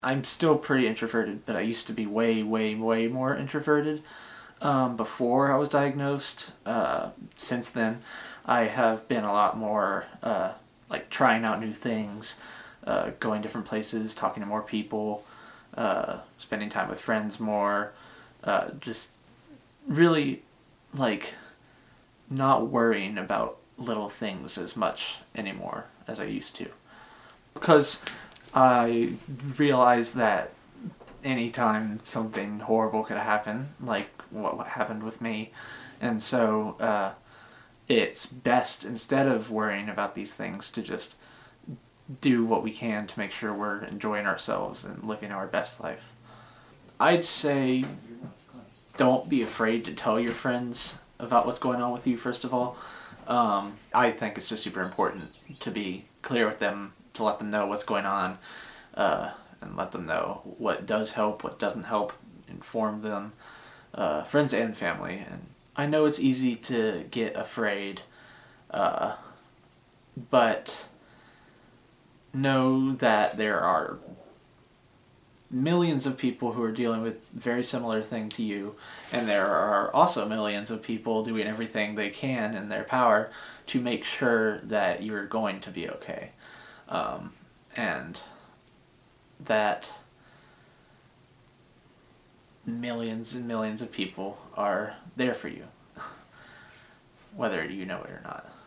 I'm still pretty introverted, but I used to be way, way, way more introverted before I was diagnosed. Since then, I have been a lot more like trying out new things, going different places, talking to more people, spending time with friends more, just really like not worrying about little things as much anymore as I used to. Because I realized that anytime something horrible could happen, like what happened with me. And so it's best, instead of worrying about these things, to just do what we can to make sure we're enjoying ourselves and living our best life. I'd say don't be afraid to tell your friends about what's going on with you, first of all. I think it's just super important to be clear with them, to let them know what's going on, and let them know what does help, what doesn't help, inform them, friends and family. And I know it's easy to get afraid, but know that there are millions of people who are dealing with very similar thing to you, and there are also millions of people doing everything they can in their power to make sure that you're going to be okay, and that millions and millions of people are there for you, whether you know it or not.